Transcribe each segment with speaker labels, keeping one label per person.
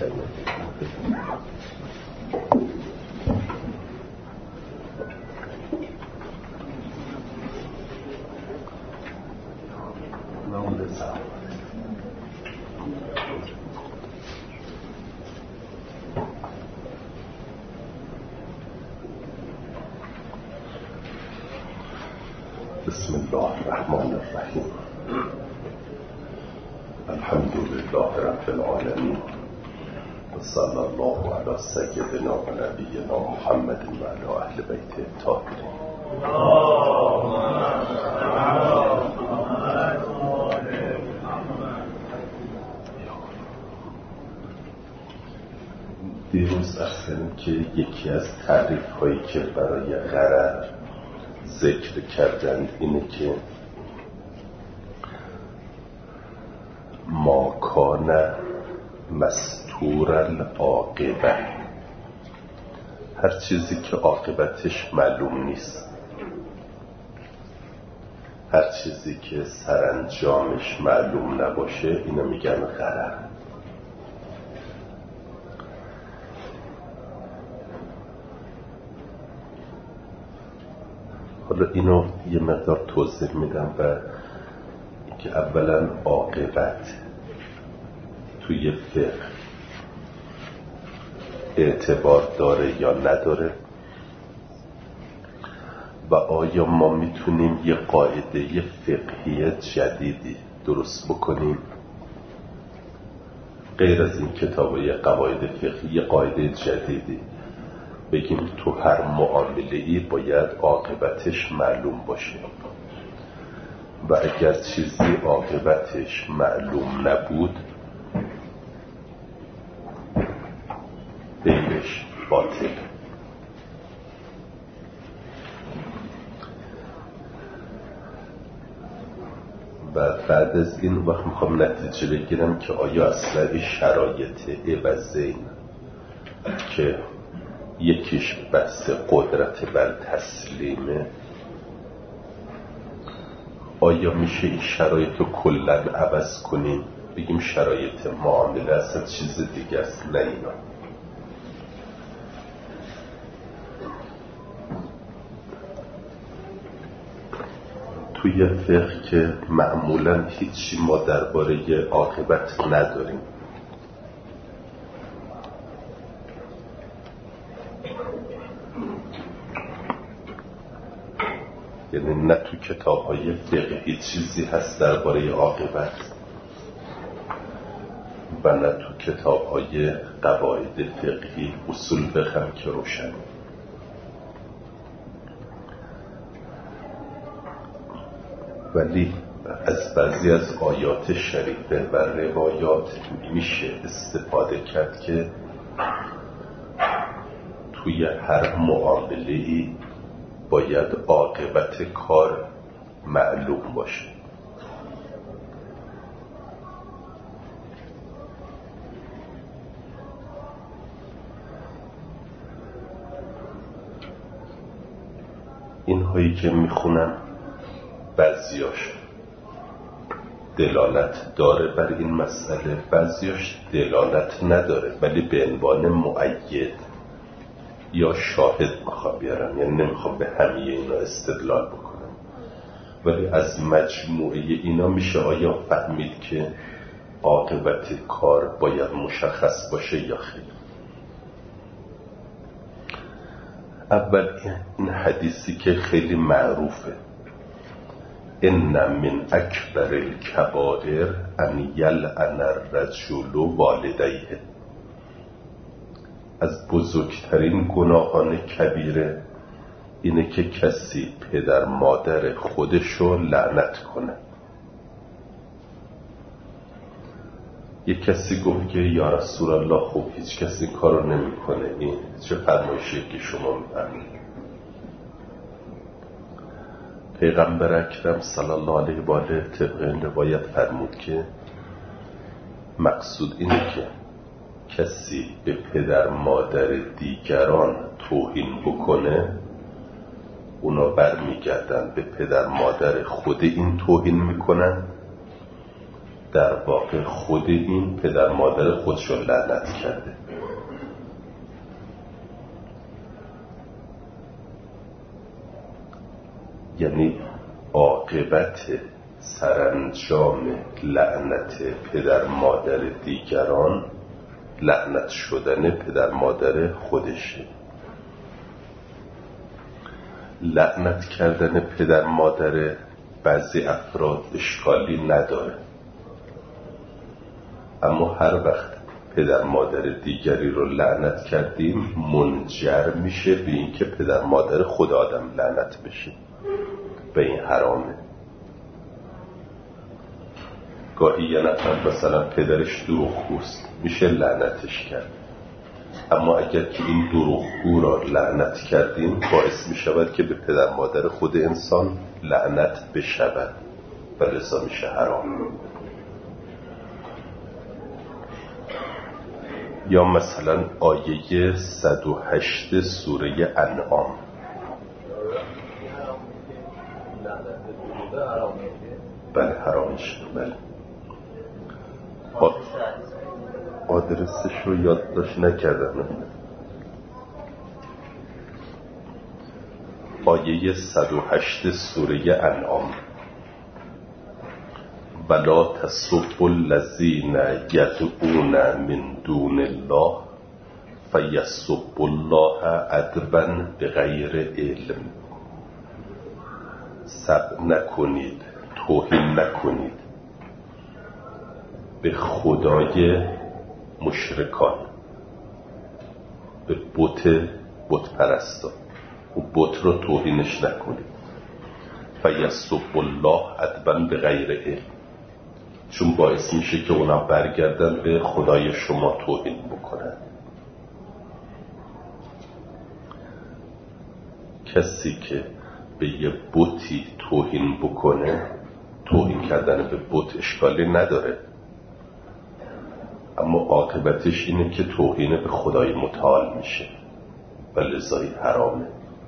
Speaker 1: بسم الله الرحمن الرحیم. الحمد لله رب العالمین و صلی الله علی سیدنا و نبینا محمد و علی اهل بیت الطاهرین. دیروز اصلا که یکی از تعریف هایی که برای غرر ذکر کردند اینه که ما کان مستور العاقبه، هر چیزی که عاقبتش معلوم نیست، هر چیزی که سرانجامش معلوم نباشه اینو میگن غرر. حالا اینو یه مقدار توضیح میدم و که اولا عاقبت توی فقه اعتبار داره یا نداره و آیا ما میتونیم یه قاعده فقهی جدیدی درست بکنیم غیر از این کتابای قواعد فقهی، قاعده جدیدی بگیم تو هر معامله‌ای باید عاقبتش معلوم باشه و اگر چیزی عاقبتش معلوم نبود بیش باطل. و بعد از این وقت میخوام نتیجه بگیرم که آیا اصلا این شرایط عوضین که یکیش بحث قدرت بر تسلیمه، آیا میشه این شرایط رو کلن عوض کنیم بگیم شرایط معامله اصلا چیز دیگه است؟ نه اینا. توی فقه که معمولا هیچی ما درباره عاقبت نداریم، یعنی نه تو کتاب‌های فقهی چیزی هست درباره عاقبت و نه تو کتاب‌های قواعد فقهی اصول فقه که روشن. ولی از بعضی از آیات شریفه و روایات میشه استفاده کرد که توی هر معامله‌ای باید عاقبت کار معلوم باشه. اینهایی که میخونم بعضیاش دلالت داره بر این مسئله، بعضیاش دلالت نداره ولی به عنوان مؤید یا شاهد میخوام بیارم، یعنی نمیخوام به همه اینا استدلال بکنم، ولی از مجموعه اینا میشه آیا فهمید که عاقبت کار باید مشخص باشه یا خیر. اول این حدیثی که خیلی معروفه، ان من اکبر الکبائر ان یلعن الرجل والدیه، از بزرگترین گناهان کبیره اینه که کسی پدر مادر خودشو لعنت کنه. یک کسی گفت که یا رسول الله خوب هیچ کسی کارو نمی کنه، این چه فرمایشی که شما می‌فرمایید؟ پیغمبر اکرم صلی الله علیه و آله طبق این روایت فرمود که مقصود اینه که کسی به پدر مادر دیگران توهین بکنه اونا برمیگردن به پدر مادر خود این توهین میکنن در واقع خود این پدر مادر خودش رو لعنت کرده. یعنی عاقبت سرانجام لعنت پدر مادر دیگران لعنت شدن پدر مادر خودشه. لعنت کردن پدر مادر بعضی افراد اشکالی نداره، اما هر وقت پدر مادر دیگری رو لعنت کردیم منجر میشه به این که پدر مادر خود آدم لعنت بشه. به این حرامه. گاهی یه نفر مثلا پدرش دروغگوست میشه لعنتش کرد، اما اگر که این دروغگو را لعنت کردیم باعث میشود که به پدر مادر خود انسان لعنت بشود و لذا میشه حرام. یا مثلا آیه 108 سوره انعام. بله حرامش. بله آدرسش رو یادداشت نکردم. آیه 108 سوره انعام. ولا تسبوا الذین یدعون من دون الله فیسبوا الله عدوا بغیر علم. سب نکنید، توهین نکنید به خدای مشرکان، به بت پرستا. و بت رو توهینش نکنید. فیسبوا الله عدوا بغیر علم، چون باعث میشه که اونا برگردن به خدای شما توهین بکنن. کسی که به یه بتی توهین بکنه، توهین کردن به بت اشکالی نداره، اما عاقبتش اینه که توهین به خدای متعال میشه و لذای حرامه.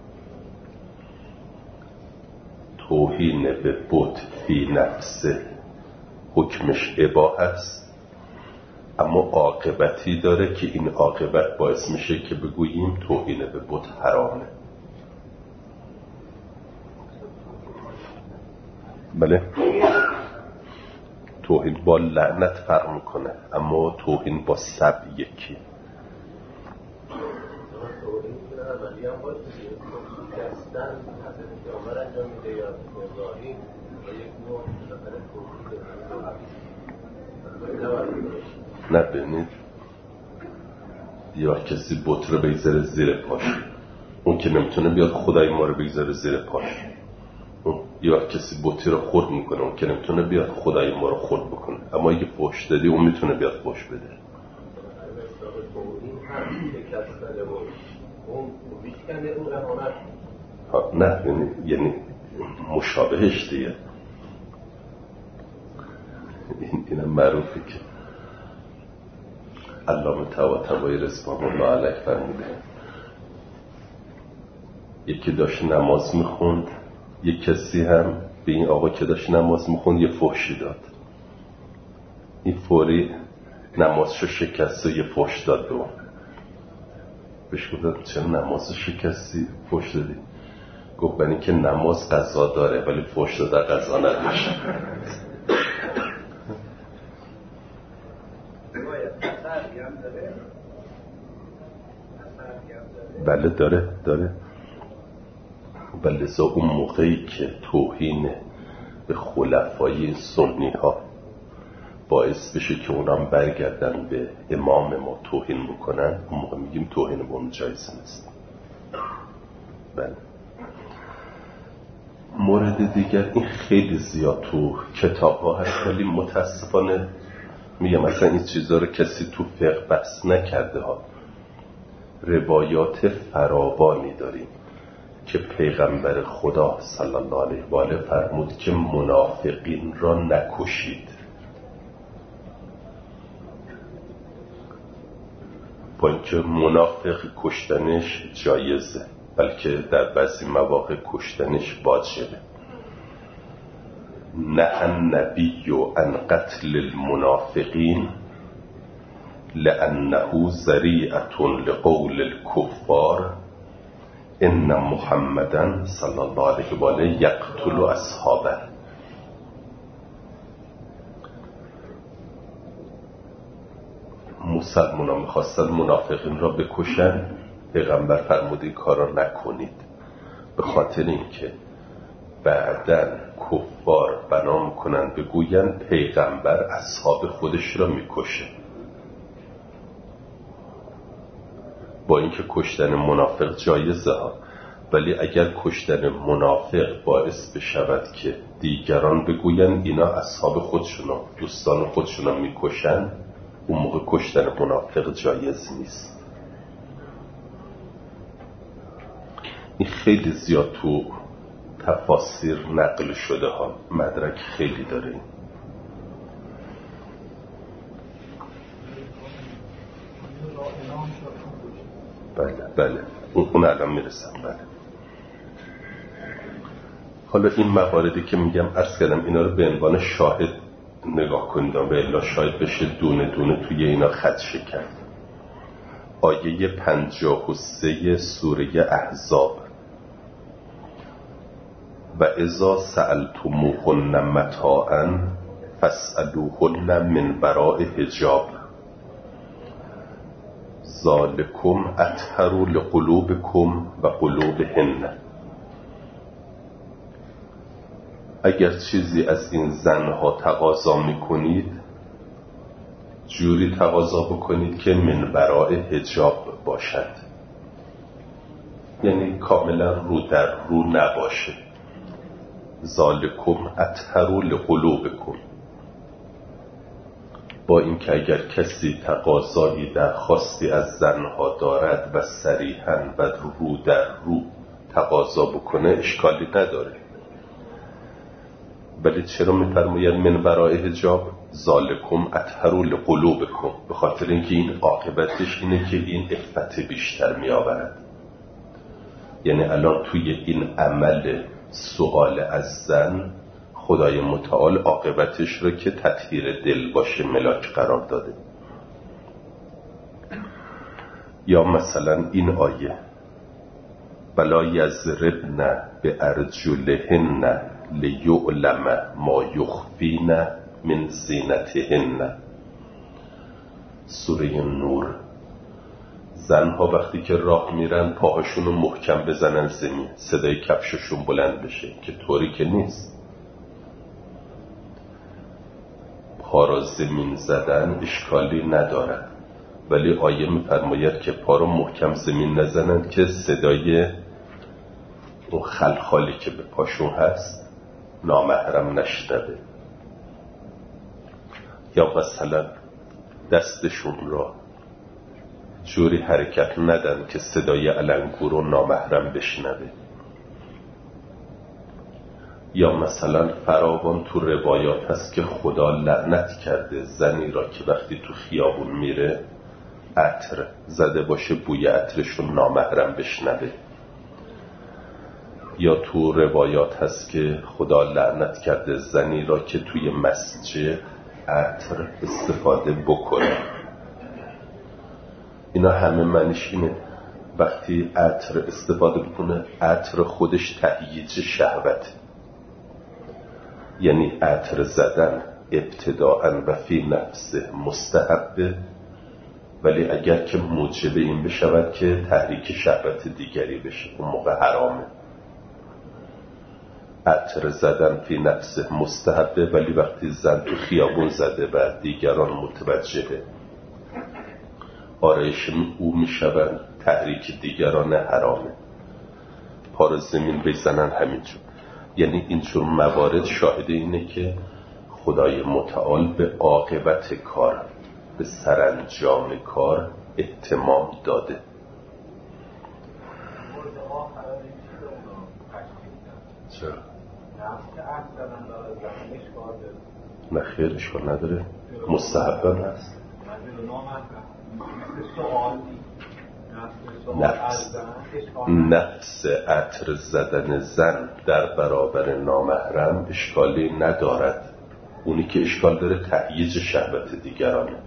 Speaker 1: توهین به بت فی نفسه حکمش اباحه است، اما عاقبتی داره که این عاقبت باعث میشه که بگوییم توهین به بت حرامه. بله توهین با لعنت فرق میکنه، اما توهین با سب یکی. نبینید یا کسی بت رو بگذاره زیر پاش، اون که نمیتونه بیاد خدای ما رو بگذاره زیر پاش. یا کسی بتی رو خورد میکنه، اون که نمیتونه بیاد خدای ما رو خورد بکنه، اما اگه فحش دادی اون میتونه بیاد فحش بده. نه یعنی مشابهش دیگه. اینم معروفه که علامه طباطبایی رضوان الله علیه فرموده یکی داشت نماز میخوند، یک کسی هم به این آقا که داشت نماز میخوند یه فحشی داد. این فوری نمازشو شکست و یه فحش داد به اون. بهش گفتم چرا نماز شکستی فحش دادی؟ گفت برای اینکه نماز قضا داره ولی فحش داده قضا نداشت. بله داره. بلذا اون موقعی که توهین به خلفای سنی ها باعث بشه که اونام برگردن به امام ما توهین بکنن، اون موقع میگیم توهین به اون جایز نیست. بله. مورد دیگر این خیلی زیاد تو کتاب ها هست ولی متاسفانه میگم مثلا این چیزا رو کسی تو فقه بحث نکرده ها. روایات فراوانی داریم که پیغمبر خدا صلی الله علیه و آله فرمود که منافقین را نکشید. با اینکه منافق کشتنش جایزه، بلکه در بعضی مواقع کشتنش واجبه. نهى النبی عن قتل المنافقین لأنه ذریعة لقول الكفار ان محمدا صلی الله علیه و آله یقتل اصحابه. مسلمانان میخواستن منافقین را بکشن، پیغمبر فرمود این کارا نکنید، به خاطر اینکه بعدن کفار بنا میکنن بگوین پیغمبر اصحاب خودش را میکشه. با اینکه کشتن منافق جایزه ها، ولی اگر کشتن منافق باعث بشود که دیگران بگوین اینا اصحاب خودشون دوستان خودشون میکشن، اون موقع کشتن منافق جایز نیست. این خیلی زیاد تو تفاسیر نقل شده ها، مدرک خیلی داره این. بله اون الان میرسم. بله حالا این مواردی که میگم عرض کردم اینا رو به عنوان شاهد نگاه کنید و الا شاید بشه دونه دونه توی اینا خدشه کرد. آیه 53 سوره احزاب: و اذا سألتموهن متاعا فاسألوهن من وراء حجاب ذالکم اطهر لقلوبکم و قلوبهن. اگر چیزی از این زنها تقاضا میکنید جوری تقاضا بکنید که من وراء حجاب باشد، یعنی کاملا رو در رو نباشه. ذالکم اطهر لقلوبکم. با اینکه اگر کسی تقاضایی درخواستی از زنها دارد و صریحاً و رو در رو تقاضا بکنه اشکالی نداره، ولی چرا میفرماید من ورای حجاب؟ ذالکم اطهر لقلوبکم، به خاطر اینکه این عاقبتش اینه که این عفت بیشتر می آورد. یعنی الان توی این عمل سؤال از زن خدای متعال عاقبتش رو که تطهیر دل باشه ملاک قرار داده. یا مثلا این آیه: بلا یضربن بارجلهن لیعلم ما یخفین من زینتهن. سوره نور. زنها وقتی که راه میرن پاهاشون رو محکم بزنن زمین، صدای کفششون بلند بشه، که طوری که نیست. پا را زمین زدن اشکالی ندارد، ولی آیه میفرماید که پا را محکم زمین نزنن که صدای اون خلخالی که به پاشون هست نامحرم نشنوه. یا مثلا دستشون را جوری حرکت ندن که صدای علنگو رو نامحرم بشنوه. یا مثلا فراوان تو روایات هست که خدا لعنت کرده زنی را که وقتی تو خیابون میره عطر زده باشه بوی عطرشون نامحرم بشنوه. یا تو روایات هست که خدا لعنت کرده زنی را که توی مسجد عطر استفاده بکنه. اینا همه معنیش اینه وقتی عطر استفاده بکنه عطر خودش تهییج شهوت، یعنی عطر زدن ابتداءً و فی نفسه مستحبه، ولی اگر که موجب این بشود که تحریک شهوت دیگری بشه اون موقع حرامه. عطر زدن فی نفسه مستحبه، ولی وقتی زن تو خیابون زده و دیگران متوجه آرایش او میشوند تحریک دیگران حرامه. پا زمین بزنن همینجور. یعنی اینجور موارد شاهد اینه که خدای متعال به عاقبت کار، به سرانجام کار اهتمام داده. چرا؟ نه خیر اشکال نداره، مستحبن هست. نفس عطر زدن زن در برابر نامحرم اشکالی ندارد. اونی که اشکال داره تهییج شهوت دیگرانه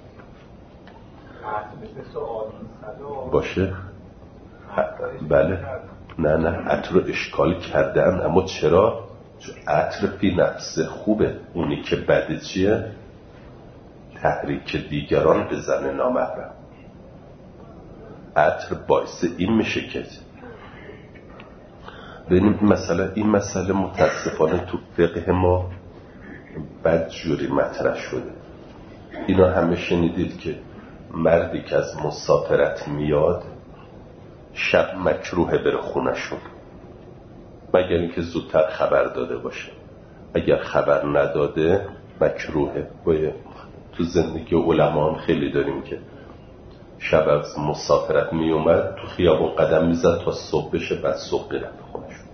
Speaker 1: باشه. بله نه عطر رو اشکال کردن، اما چرا؟ چون عطر فی نفسه خوبه. اونی که بده چیه؟ تحریک دیگران به زن نامحرم. عطر باعث این میشه که ببینیم مثلا این مسئله متاسفانه تو فقه ما بد جوری مطرح شده. اینا همه شنیدید که مردی که از مسافرت میاد شب مکروه بره خونشون، مگر اینکه زودتر خبر داده باشه. اگر خبر نداده مکروهه. تو زندگی علما هم خیلی داریم که شب از مسافرت می اومد تو خیابون قدم میزد تا صبح بشه، بعد صبح برن خونشون.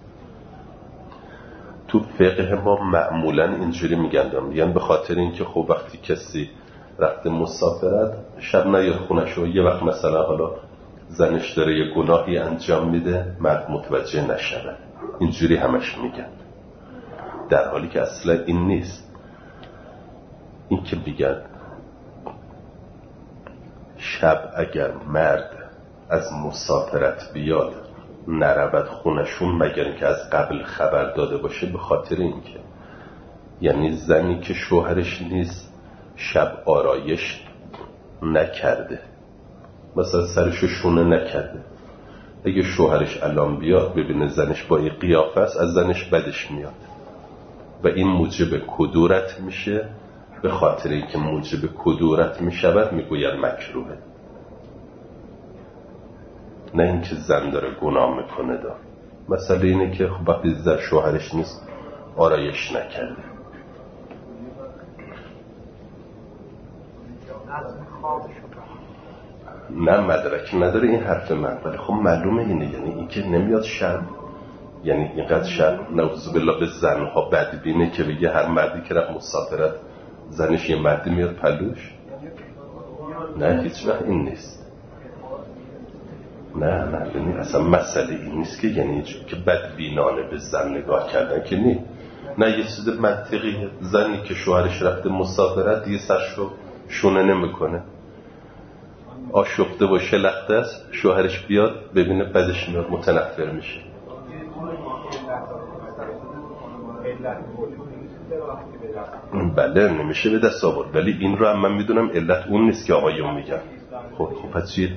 Speaker 1: تو فقه ما معمولا اینجوری میگن به خاطر اینکه خب وقتی کسی رفته مسافرت شب نیاد خونشون، یه وقت مثلا حالا زنش داره یه گناهی انجام میده مرد متوجه نشده، اینجوری همش میگن، در حالی که اصلا این نیست. این که میگن شب اگر مرد از مسافرت بیاد نرود خونشون مگر اینکه از قبل خبر داده باشه، به خاطر اینکه یعنی زنی که شوهرش نیست شب آرایش نکرده، مثلا سرشو شونه نکرده، اگه شوهرش الان بیاد ببینه زنش با این قیافه است از زنش بدش میاد و این موجب کدورت میشه. به خاطر اینکه موجب کدورت میشود میگوید مکروهه، نه اینکه زن داره گناه میکنه. مسئله اینه که خب وقتی زن شوهرش نیست آرایش نکرده. نه مدرک نداره این حرف من، ولی خب معلومه اینه، یعنی این که نمیاد شب، یعنی اینقدر شب نعوذ بالله به زنها بدبینه که بگه هر مردی که رفت مسافرت زنش یه مردی میاد پلوش. نه هیچ وقت این نیست. نه یعنی اصلا مسئله این نیست که یعنی که بدبینانه به زن نگاه کردن که نه یه چیز منطقیه. زنی که شوهرش رفته مسافرت دیگه سرشو شونه نمیکنه، آشفته و شلخته است، شوهرش بیاد ببینه بدش میاد متنفر میشه. بله نمیشه به دست آورد، ولی این رو هم من میدونم علت اون نیست که آقایون میگن. خب پس چیه؟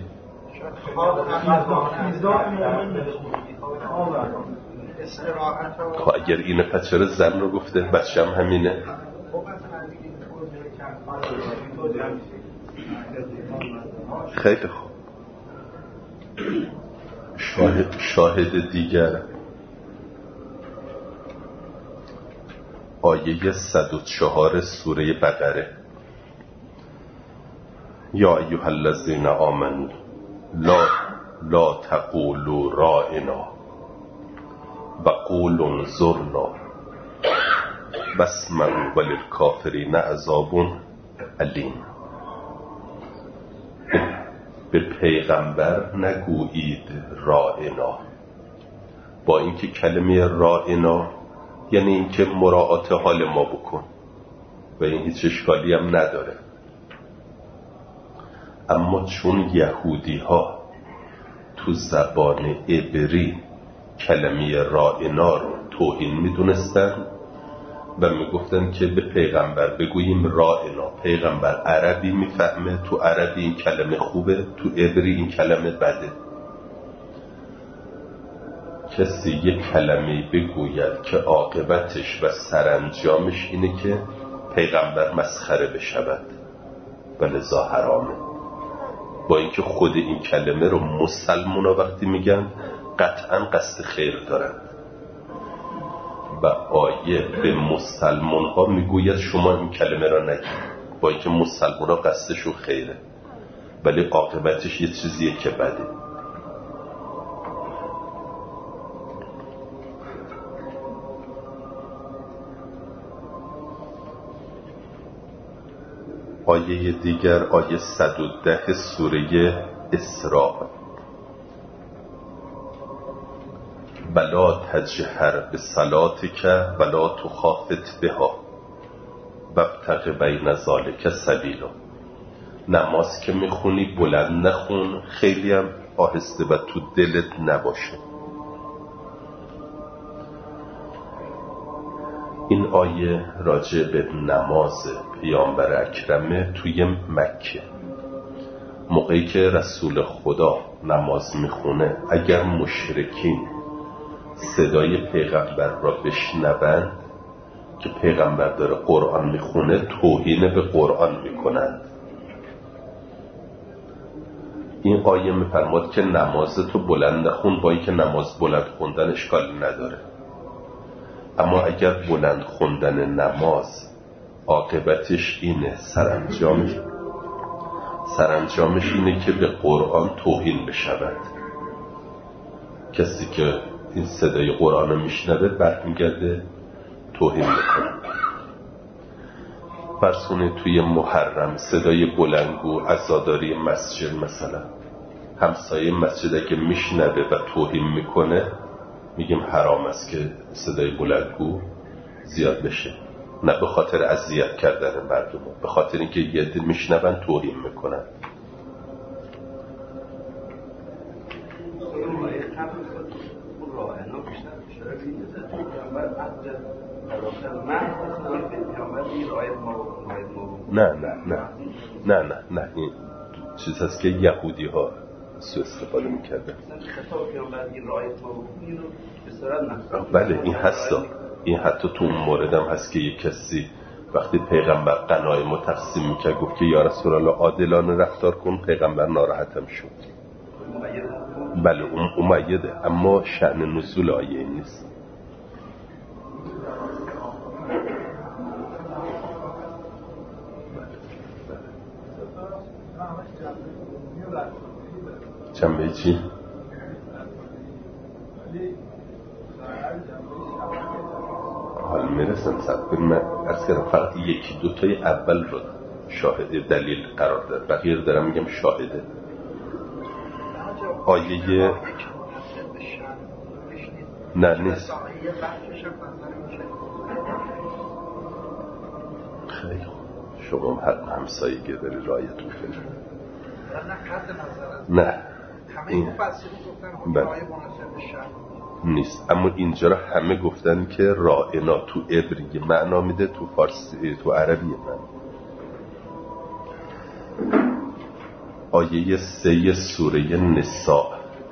Speaker 1: خب اگر اینه پس چرا زن رو گفته؟ بچه هم همینه. خیلی خوب. شاهد دیگر آیه 104 سوره بقره: یا ایها الذین آمنوا لا تقولوا رائنا و قولوا انظرنا واسمعوا وللکافرین عذاب الیم. به پیغمبر نگویید رائنا، با اینکه کلمه رائنا یعنی اینکه مراعات حال ما بکن و این هیچ اشکالی هم نداره، اما چون یهودی ها تو زبان عبری کلمه رائنا رو توهین میدونستن و میگفتن که به پیغمبر بگوییم رائنا، پیغمبر عربی میفهمه، تو عربی این کلمه خوبه، تو عبری این کلمه بده. کسی یک کلمه بگوید که عاقبتش و سرانجامش اینه که پیغمبر مسخره بشود و لذا حرامه، با اینکه خود این کلمه رو مسلمونا وقتی میگن قطعا قصد خیر دارن و آیه به مسلمان ها میگوید شما این کلمه را نگید، با اینکه مسلمان ها قصدشون خیره ولی عاقبتش یه چیزیه که بده. آیه دیگر آیه 110 سوره اسراء: فلا تجهر بصلاتک ولا تخافت بها وابتغ بین ذلک سبیلا. نماز که میخونی بلند نخون، خیلی هم آهسته و تو دلت نباشه. این آیه راجع به نماز پیامبر اکرمه توی مکه. موقعی که رسول خدا نماز میخونه، اگر مشرکین صدای پیغمبر را بشنوند که پیغمبر داره قرآن میخونه، توهین به قرآن میکنند. این آیه میفرماد که نمازتو بلند نخون، با اینکه نماز بلند خوندن اشکالی نداره، اما اگر بلند خوندن نماز عاقبتش اینه، سرانجامش اینه که به قرآن توهین بشود. کسی که این صدای قرآن رو میشنوه برمیگرده توهین میکنه. فرسونه توی محرم صدای بلندگو عزاداری مسجد مثلا، همسایه مسجد که میشنوه و توهین میکنه، میگیم حرام است که صدای بلندگو زیاد بشه. نه به خاطر اذیت کردن مردم، به خاطر اینکه یه عده میشنون توهین میکنن. نه این چیز هست که یهودی ها سوء استفاده میکردن. بله این هست. این حتی تو اون مورد هم هست که یک کسی وقتی پیغمبر غنایم رو تقسیم میکرد گفت که یا رسول الله عادلانه رفتار کن، پیغمبر ناراحتم شد. بله اون مؤیده، اما شأن نزول آیه این نیست. جنبه چی؟ حال میرسم سب کنیم. من از که فقط یکی دوتای اول رو شاهد دلیل قرار داد، بقیه رو دارم میگم شاهده. آیه نه نیست. خیلی شما همسایگی داری رایت میکنی. نه این نیست، اما اینجا را همه گفتن که رائنا تو عبری معنا میده، تو فارسی تو عربی معنا. آیه 3 سوره نساء،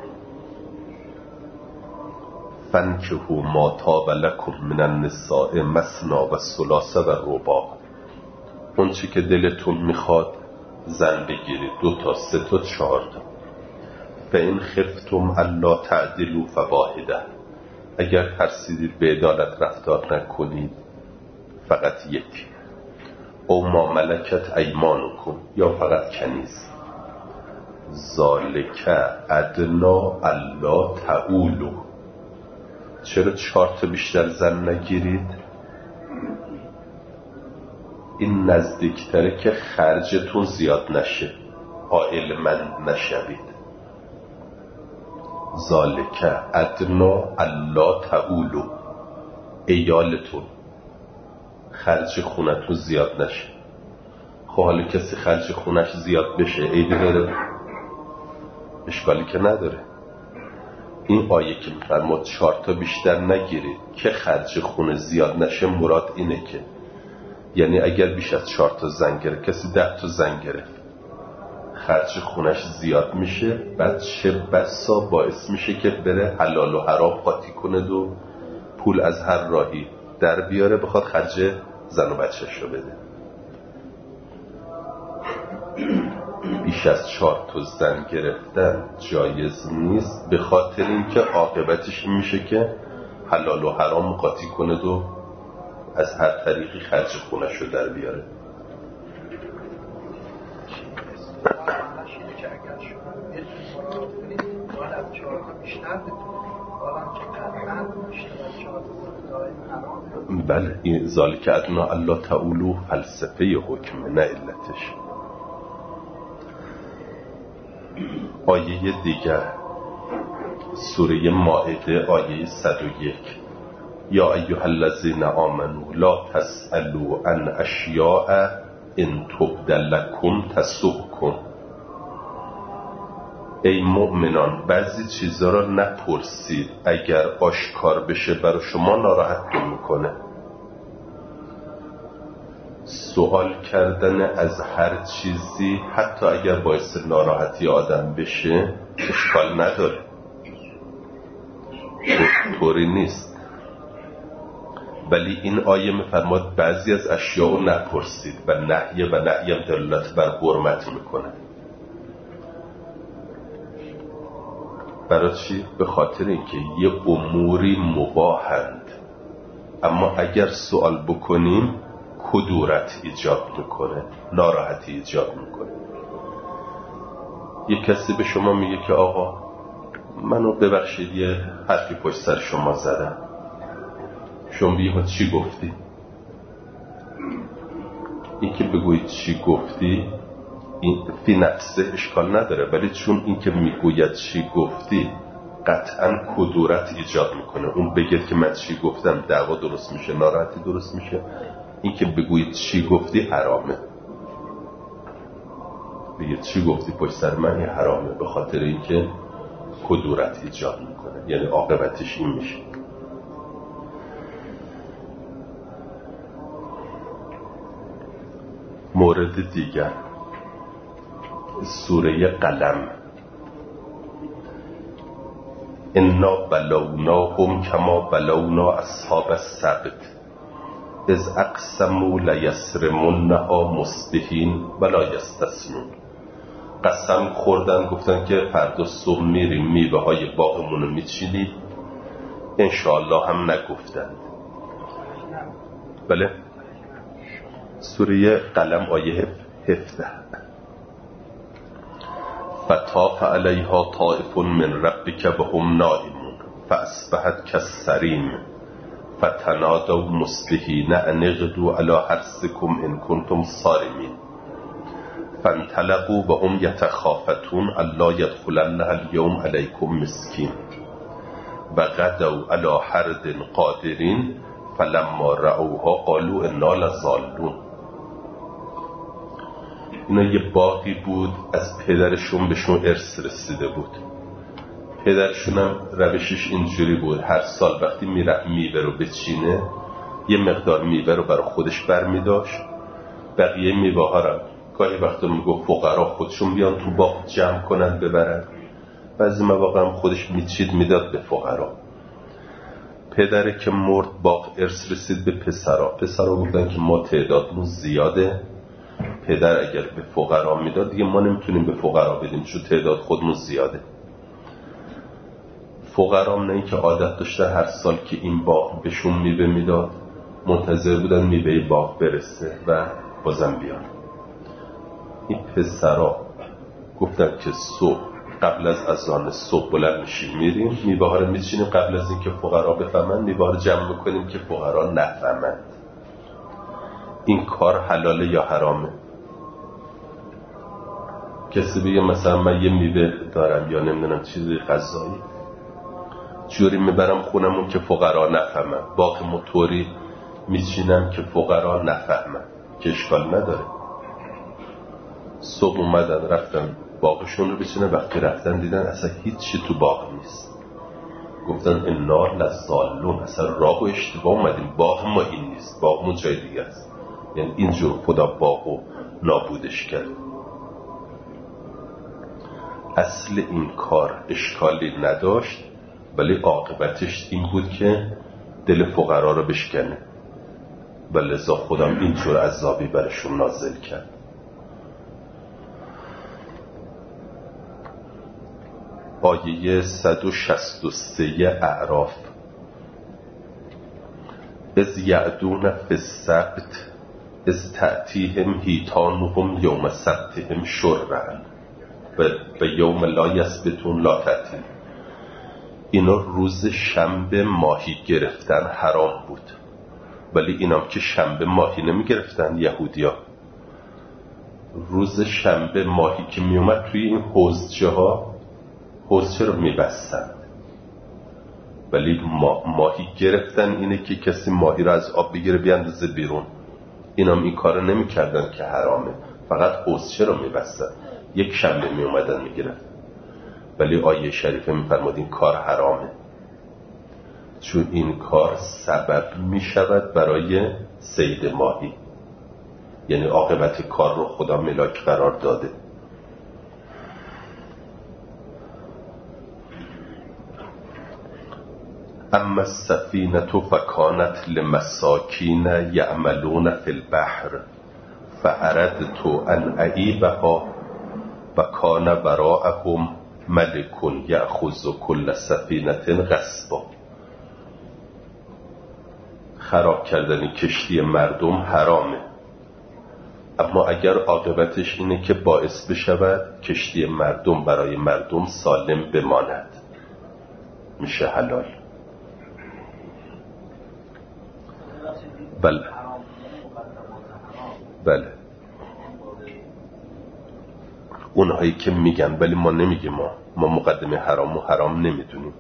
Speaker 1: فانکحوا ما طاب لکم من النساء مثنی و ثلاث و رباع. اون چی که دلتون میخواد زن بگیرید، 2 تا 3 تا 4 تا. فإن خفتم الا تعدلوا فواحده. اگر ترسیدید به عدالت رفتار نکنید فقط یک. او ما ملکت ایمانکم، یا فقط کنیز. ذالک ادنا الا تعولوا. چرا 4 تا بیشتر زن نگیرید؟ این نزدیکتره که خرجتون زیاد نشه، عائلمند نشوید. ذالک ادنا الا تعولوا، ایالتون خرج خونتون زیاد نشه. خب حالا کسی خرج خونش زیاد بشه عیبی داره؟ اشکالی که نداره. این آیه که میفرماد 4 تا بیشتر نگیرید که خرج خونه زیاد نشه، مراد اینه که یعنی اگر بیش از 4 تا زن گرفت، کسی 10 تا زن گرفت، خرج خونش زیاد میشه، بعد چه بسا باعث میشه که بره حلال و حرام قاطی کنه و پول از هر راهی در بیاره بخواد خرج زن و بچه‌ش رو بده. بیش از 4 تا زن گرفتن جایز نیست، به خاطر اینکه عاقبتش میشه که حلال و حرام قاطی کنه و از هر طریقی خرج خونش رو در بیاره. بله این ذالک ادنا الا تعولوا فلسفه حکم، نه علتش. آیه دیگر سوره مائده آیه 101 یا ایها الذین آمنوا لا تسألوا عن اشیاء ان تبد لکم تسؤکم. ای مؤمنان بعضی چیزا را نپرسید اگر آشکار بشه برای شما ناراحتتون میکنه. سوال کردن از هر چیزی حتی اگر باعث ناراحتی آدم بشه اشکال نداره، طوری نیست. ولی این آیه میفرماد بعضی از اشیاء رو نپرسید و نهی هم دلالت بر حرمت میکنه. برای چی؟ به خاطر اینکه یه اموری مباحند، اما اگر سوال بکنیم کدورت ایجاد میکنه، ناراحتی ایجاد میکنه. یه کسی به شما میگه که آقا منو ببخشید یه حرفی پشت سر شما زدم، شما بیه چی گفتی؟ این که بگوید چی گفتی این فی نفسه اشکال نداره، ولی چون این که میگوید چی گفتی قطعا کدورت ایجاد میکنه. اون بگه که من چی گفتم دعوا درست میشه، ناراحتی درست میشه. این که بگوید چی گفتی حرامه. بگه چی گفتی پشت سر من، این حرامه، به خاطر اینکه کدورت ایجاد میکنه، یعنی عاقبتش این میشه. مورد دیگر سوره قلم انا بلوناهم کما بلونا اصحاب السبت اذ اقسموا لیسرمنها مصبحین ولا یستثنون. قسم خوردن گفتن که فردا صبح میریم میوه های باغمونو میچینیم، انشاءالله هم نگفتند. بله سوره قلم آیه 17 فطاف علیها طائف من ربک و هم نائمون فاصبحت کالصریم فتنادوا مصبحین ان اغدوا علی حرثکم ان کنتم صارمین فانطلقوا و هم یتخافتون الا یدخلنها اليوم علیکم مسکین و غدوا علی حرد قادرین فلما رأوها قالوا انا لضالون. اینا یه باغی بود از پدرشون بهشون ارث رسیده بود. پدرشون هم روشش اینجوری بود هر سال وقتی میوه رو بچینه یه مقدار میوه رو برای خودش برمی داشت، بقیه میوه ها رو گاهی وقتا میگو فقرا خودشون بیان تو باغ جمع کنن ببرن، بعضی مواقع هم خودش میچید میداد به فقرا. پدره که مرد باغ ارث رسید به پسرا گفتن که ما تعدادمون زیاده، پدر اگر به فقرا میداد دیگه ما نمیتونیم به فقرا بدیم چون تعداد خودمون زیاده. فقرا نه اینکه عادت داشته هر سال که این باغ بهشون میوه میداد منتظر بودن میوه باغ برسه و بازم بیان. این پسرا گفتن که صبح قبل از اذان صبح بلند میشیم میریم میوه ها رو میچینیم قبل از اینکه فقرا بفهمن میوه ها رو جمع میکنیم که فقرا نفهمند. این کار حلاله یا حرامه؟ کسی بگه مثلا من یه میوه دارم یا نمیدونم چیزی غذایی جوری میبرم خونمون که فقرا نفهمن، باغ موتوری میچینم که فقرا نفهمن، که اشکال نداره. صبح اومدن رفتن باغشون رو بچینن، وقتی رفتن دیدن اصلا هیچی تو باغ نیست، گفتن انا لضالون، اصلا راه و اشتباه اومدیم، باغ ما این نیست، باغمون جای دیگه است. یعنی اینجور خدا باغو نابودش کرد. اصل این کار اشکالی نداشت ولی عاقبتش این بود که دل فقرا رو بشکنه و لذا خودم اینجور عذابی برشون نازل کرد. آیه 163 اعراف از یعدون فی السبت از تأتیهم حیتانهم یوم سبتهم شرعا و یوم لا یسبتون لا تأتیهم. اینا روز شنبه ماهی گرفتن حرام بود، ولی اینا که شنبه ماهی نمی گرفتن یهودیا، روز شنبه ماهی که می اومد توی این حوضچه ها حوضچه رو می بستن ولی ماهی گرفتن اینه که کسی ماهی رو از آب بگیره بیاندازه بیرون. اینام این کار نمی کردن که حرامه، فقط حوضچه رو می بستن، یک شنبه می اومدن می گرفتن. ولی آیه شریفه می فرمود این کار حرامه، چون این کار سبب می شود برای صید ماهی، یعنی عاقبت کار رو خدا ملاک قرار داده. اما السفینه فکانت لمساکین یعملون فی البحر فاردت ان اعیبها و کان وراءهم ملک یأخذ کل سفینه غصبا. خراب کردن کشتی مردم حرامه، اما اگر عاقبتش اینه که باعث بشود کشتی مردم برای مردم سالم بماند، میشه حلال. بله بله، اونهایی که میگن، ولی ما نمیگیم، ما مقدمه حرام و حرام نمیدونیم.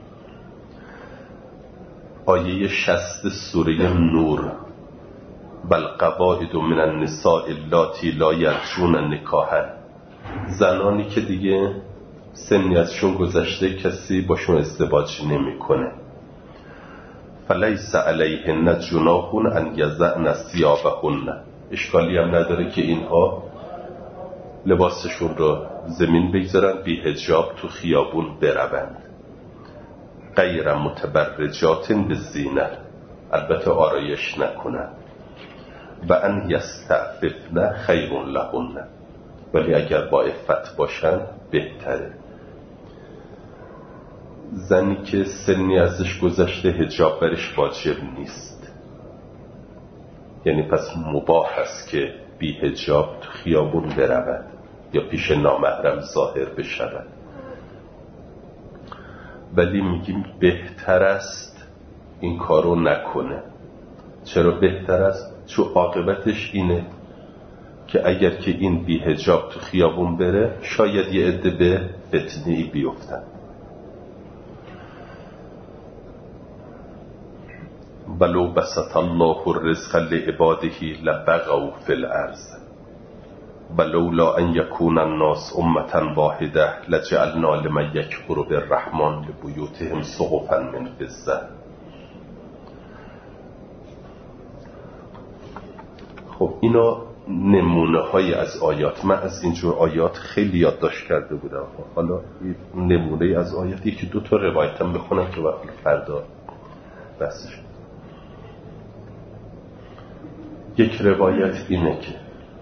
Speaker 1: آیه 60 سوره نور: بل قواعد من النساء اللاتی لا یرجون نکاحا. زنانی که دیگه سنی ازشون گذشته کسی باشون ازدواج نمیکنه. فلیس علیهن جناح ان یضعن ثیابهن. اشکالی هم نداره که اینها لباسشون رو زمین بگذارن، بی حجاب تو خیابون بروند. غیر متبرجات بزینه، البته آرایش نکنن. و ان یستعففن خیر لهن، ولی اگر با عفت باشن بهتره. زنی که سنی ازش گذشته حجاب برش واجب نیست، یعنی پس مباح است که بی حجاب تو خیابون برود یا پیش نامحرم ظاهر بشود. ولی میگیم بهتر است این کارو نکنه. چرا بهتر است؟ چون عاقبتش اینه که اگر که این بی حجاب تو خیابون بره، شاید یه عده به فتنه‌ای بیفتن. ولو بسط الله الرزق لعباده لبغوا فی الارض ولولا ان یکون الناس امة واحده لجعلنا لمن یکفر بالرحمن لبیوتهم سقفا من فضة. خب اینا نمونه های از آیات. من از اینجور آیات خیلی یادداشت کرده بودم. حالا نمونه از آیات یکی دو تا روایتم بخونم که وقتی فردا بحثش. یک روایت اینه که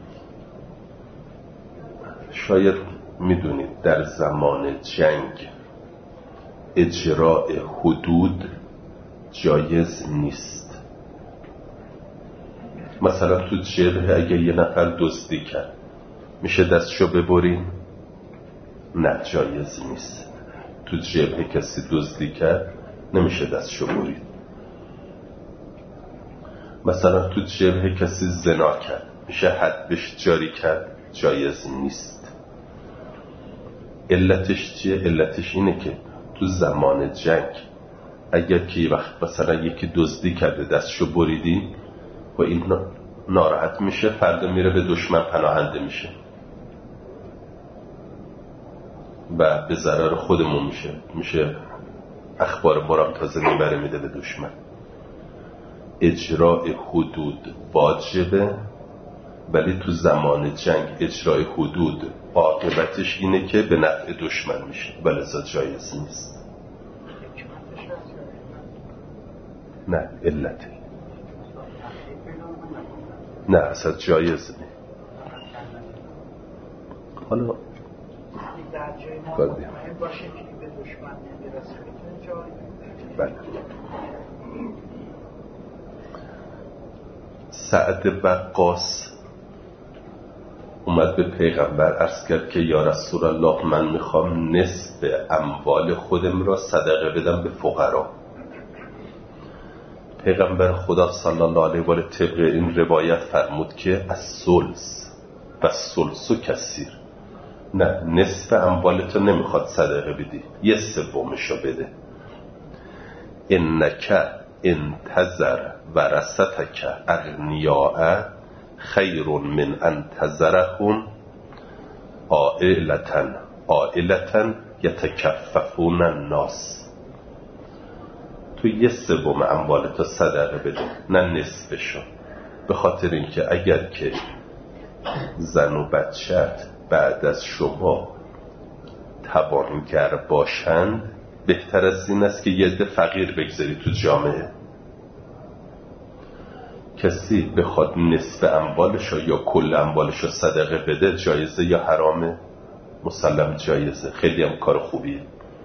Speaker 1: شاید میدونید در زمان جنگ اجراء حدود جایز نیست. مثلا تو جبهه اگه یه نفر دزدی کرد میشه دستشو ببرین؟ نه، جایز نیست. تو جبهه کسی دزدی کرد نمیشه دستشو برید. مثلا تو جبهه کسی زنا کرد میشه حد بهش جاری کرد؟ جایز نیست. علتش چیه؟ علتش اینه که تو زمان جنگ اگر که یه وقت مثلا یکی دزدی کرده دستشو بریدی و این ناراحت میشه، فردا میره به دشمن پناهنده میشه و به ضرر خودمون میشه اخبار برام تازه میبره میده به دشمن. اجراء حدود واجبه، ولی تو زمان جنگ اجراء حدود عاقبتش اینه که به نفع دشمن میشه، ولذا جایز نیست. نه علته، نه اصلا جایز نیست. حالا
Speaker 2: در جای ما مطمئن باشه که به دشمن نمیرسه.
Speaker 1: بله. سعد وقاص اومد به پیغمبر عرض کرد که یا رسول الله، من میخوام نصف اموال خودم را صدقه بدم به فقرا. پیغمبر خدا صلی الله علیه و آله طبق این روایت فرمود که الثلث و الثلث کثیر. نه، نصف اموالتو نمیخواد صدقه بدی، 1/3 بده. انک انتظر ورثتک اغنیاء خیر من انتظرهم عائلة یتکففون الناس. تو 1/3 اموالتو صدقه بده، نه نصفشو، به خاطر اینکه اگر که زن و بچت بعد از شما توانگر باشند، بهتر از این است که یه عده فقیر بگذاری تو جامعه. کسی بخواد نصف اموالشو یا کل اموالشو صدقه بده، جایزه یا حرامه؟ مسلم جایزه، خیلی هم کار خوبیه.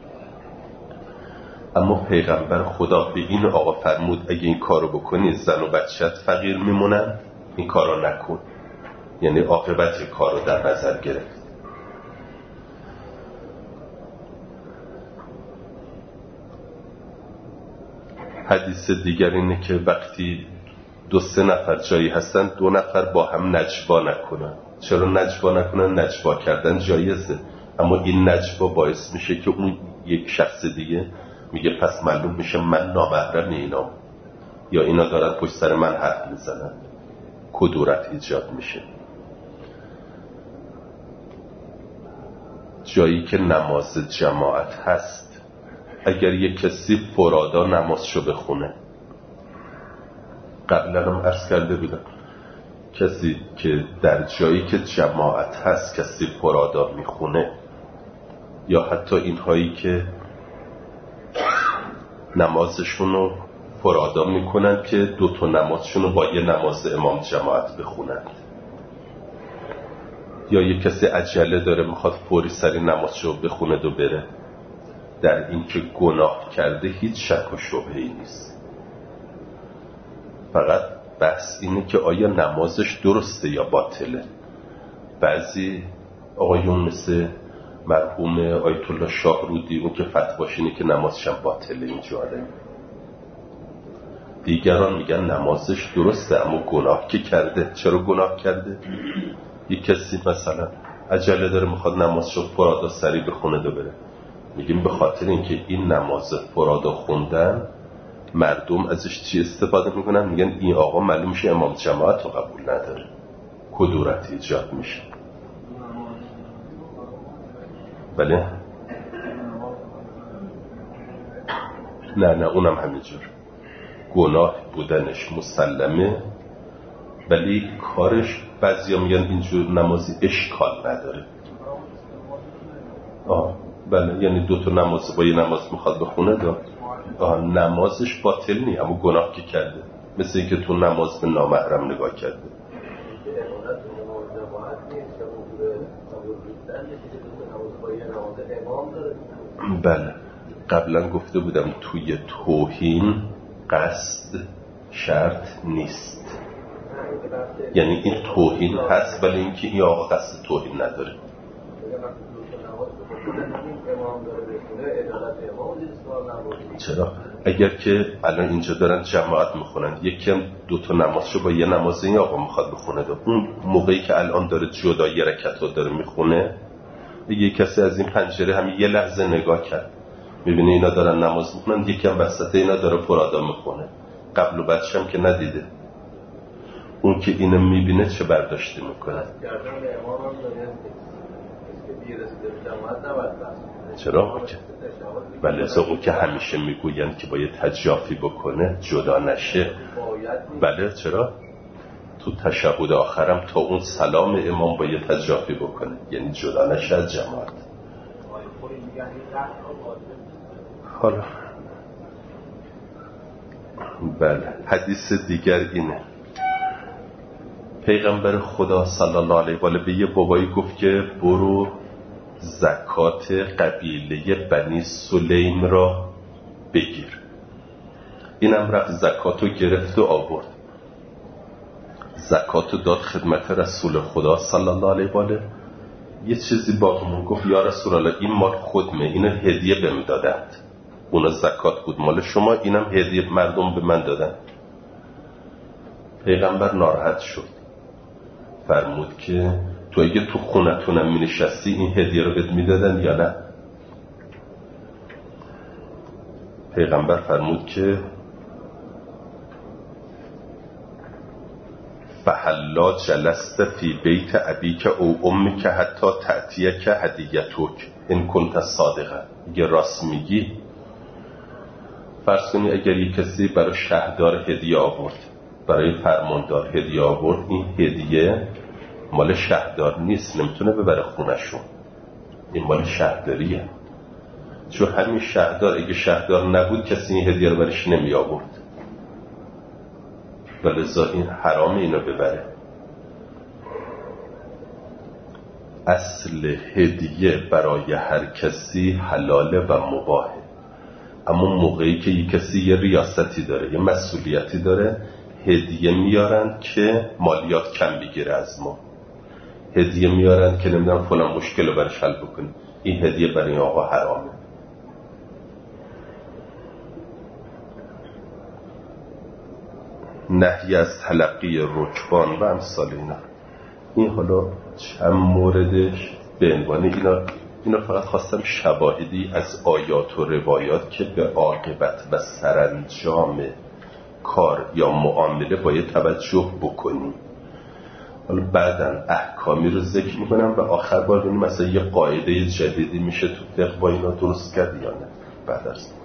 Speaker 1: اما پیغمبر خدا به این آقا فرمود اگه این کارو بکنی زن و بچت فقیر میمونن، این کارو نکن. یعنی عاقبت کارو در نظر گرفت. حدیث دیگر اینه که وقتی 2-3 نفر جایی هستن 2 نفر با هم نجوا نکنن. چرا نجوا نکنن؟ نجوا کردن جایزه، اما این نجوا باعث میشه که اون یک شخص دیگه میگه پس معلوم میشه من نامحرم اینام، یا اینا دارن پشت سر من حرف میزنن، کدورت ایجاد میشه. جایی که نماز جماعت هست، اگر یک کسی فرادا نمازشو بخونه، قبلا هم عرض کرده بودم، کسی که در جایی که جماعت هست کسی فرادا میخونه، یا حتی اینهایی که نمازشونو فرادا میکنن که 2 نمازشونو با یه نماز امام جماعت بخونن، یا یه کسی عجله داره میخواد فوری سری نمازشو بخونه و بره، در این که گناه کرده هیچ شک و شبهه‌ای نیست. فقط بحث اینه که آیا نمازش درسته یا باطله. بعضی آقایون مثل مرحوم آیت الله شاهرودی، اون که فتواش اینه که نمازش هم باطله، اینجوره. دیگران میگن نمازش درسته اما گناه که کرده. چرا گناه کرده؟ یک کسی مثلا عجله داره میخواد نمازشو فرادا سری بخونه و بره، میگیم به خاطر اینکه این نماز فرادا خوندن مردم ازش چی استفاده میکنن؟ میگن این آقا معلوم میشه امام جماعت رو قبول نداره، کدورت ایجاد میشه. بله نه اونم همینجور، گناه بودنش مسلمه، ولی کارش بعضیا میگن اینجور نمازی اشکال نداره. بله، یعنی 2 نماز با یه نماز میخواد بخونه نمازش باطل نی، اما گناه که کرده، مثل اینکه تو نماز به نامحرم نگاه کرده. بله، قبلا گفته بودم توی توهین قصد شرط نیست، یعنی این توهین هست ولی اینکه این آقا قصد توهین نداره. چرا؟ اگر که الان اینجا دارن جماعت میخونن، یکی هم 2 نمازشو با یه نماز این آقا میخواد بخونه، اون موقعی که الان داره جدا یه رکعت رو داره میخونه، یه کسی از این پنجره همین یه لحظه نگاه کرد، میبینه اینا دارن نماز میخونن، یکی هم وسط اینا داره فرادا میخونه، قبل و بعدش هم که ندیده، اون که اینو میبینه چه برداشتی میکنه؟ چرا؟ بله، اون که همیشه میگوین که باید تجافی بکنه جدا نشه. بله، چرا؟ تو تشهد آخرم تا اون سلام امام باید تجافی بکنه، یعنی جدا نشه از جماعت. حالا بله، حدیث دیگر اینه، پیغمبر خدا صلی الله علیه و آله به یه بابایی گفت که برو زکات قبیله بنی سلیم را بگیر. اینم رفت زکاتو گرفت و آورد، زکاتو داد خدمت رسول خدا صلی الله علیه و آله. یه چیزی باقیمون گفت یا رسول الله این مال خودمه، اینو هدیه بهم دادند، اونا زکات بود مال شما، اینم هدیه مردم به من دادن. پیغمبر ناراحت شد، فرمود که تو اگه تو خونتونم می نشستی این هدیه رو بهت می دادن یا نه؟ پیغمبر فرمود که فحلا جلست فی بیت ابیک او امیک حتی تأتیک هدیتک ان کنت صادقا. اگه راست میگی، فرض کنی اگر یک کسی برای شهردار هدیه آورد، برای فرماندار هدیه آورد، این هدیه مال شهردار نیست، نمیتونه ببره خونشون، این مال شهرداریه. چون همین شهردار اگه شهردار نبود کسی این هدیه رو برش نمی آورد، ولذا این حرام اینو ببره. اصل هدیه برای هر کسی حلاله و مباهه، اما موقعی که یک کسی یه ریاستی داره، یه مسئولیتی داره، هدیه میارن که مالیات کم بگیره از ما، هدیه میارن که نمیدونم فلان مشکل رو برش حل بکنه، این هدیه برای آقا حرامه. نهی از تلقی رکبان و امثال اینا. این حالا چند موردش به عنوان اینا فقط خواستم شواهدی از آیات و روایات که به عاقبت و سرانجام کار یا معامله باید توجه بکنیم. حالا بعداً احکامی رو ذکر میکنم و آخر بار ببینیم مثلا یه قاعده جدیدی میشه تو فقه با اینا درست کرد یا نه. بعد از